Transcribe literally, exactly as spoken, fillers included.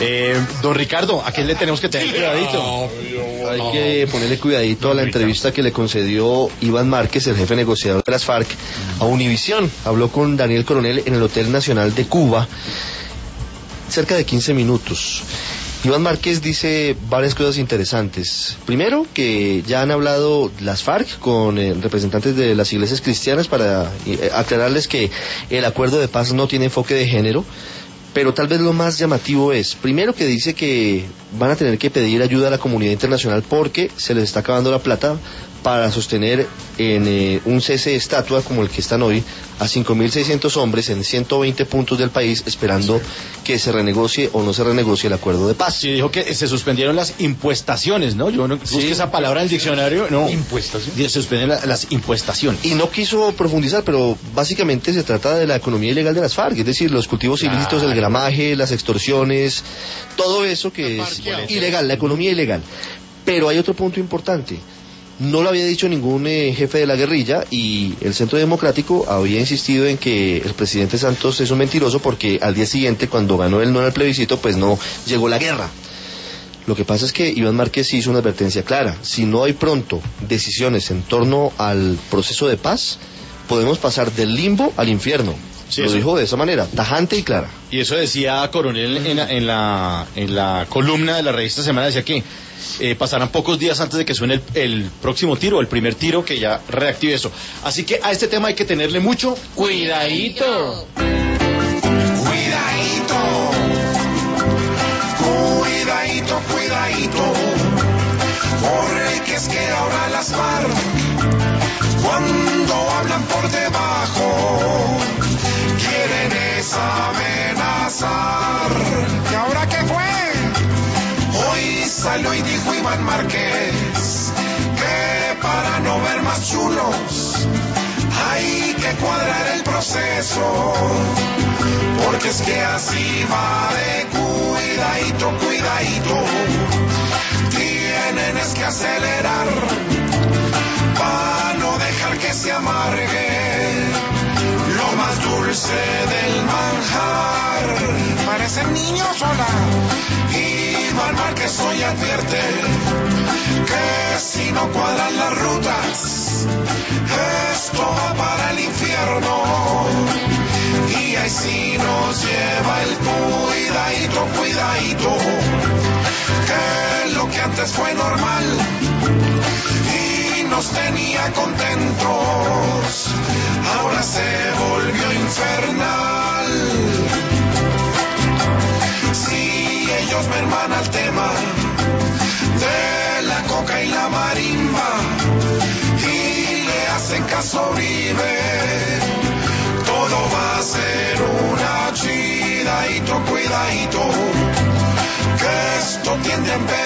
Eh, don Ricardo, ¿a quién le tenemos que tener cuidadito? Hay que ponerle cuidadito a la entrevista que le concedió Iván Márquez, el jefe negociador de las FARC, a Univisión. Habló con Daniel Coronel en el Hotel Nacional de Cuba, cerca de quince minutos. Iván Márquez dice varias cosas interesantes. Primero, que ya han hablado las FARC con eh, representantes de las iglesias cristianas para eh, aclararles que el acuerdo de paz no tiene enfoque de género. Pero tal vez lo más llamativo es, primero, que dice que van a tener que pedir ayuda a la comunidad internacional porque se les está acabando la plata para sostener en eh, un cese de estatua como el que están hoy a cinco mil seiscientos hombres en ciento veinte puntos del país esperando que se renegocie o no se renegocie el acuerdo de paz. Sí, dijo que se suspendieron las impuestaciones, ¿no? Yo no busqué sí. esa palabra en el diccionario, no. ¿Impuestaciones? Se suspenden la, las impuestaciones. Y no quiso profundizar, pero básicamente se trata de la economía ilegal de las FARC, es decir, los cultivos claro. ilícitos, el gramaje, las extorsiones, todo eso que es ilegal, la economía ilegal. Pero hay otro punto importante. No lo había dicho ningún eh, jefe de la guerrilla y el Centro Democrático había insistido en que el presidente Santos es un mentiroso porque al día siguiente, cuando ganó el no en el plebiscito, pues no llegó la guerra. Lo que pasa es que Iván Márquez hizo una advertencia clara. Si no hay pronto decisiones en torno al proceso de paz, podemos pasar del limbo al infierno. Sí, lo eso. Dijo de esa manera, tajante y clara. Y eso decía Coronel en la, en la, en la columna de la revista Semana, decía que eh, pasarán pocos días antes de que suene el, el próximo tiro, el primer tiro que ya reactive eso. Así que a este tema hay que tenerle mucho cuidadito. Cuidadito. Cuidadito, cuidadito. Porque es que ahora las FARC, cuando hablan por debajo, quieren es amenazar. ¿Y ahora qué fue? Hoy salió y dijo Iván Márquez que para no ver más chulos hay que cuadrar el proceso, porque es que así va de cuidadito, cuidadito. Tienen es que acelerar para no dejar que se amargue lo más dulce del manjar. Parecen niños, hola. Iván Márquez hoy advierte que si no cuadran las rutas, esto va para el infierno. Y ahí sí nos lleva el cuidadito, cuidadito, que lo que antes fue normal y nos tenía contentos, ahora se volvió infernal. Si ellos merman al tema de la coca y la marimba y le hacen caso a Uribe, todo va a ser una chidadito, cuidadito, que esto tiende a empeorar.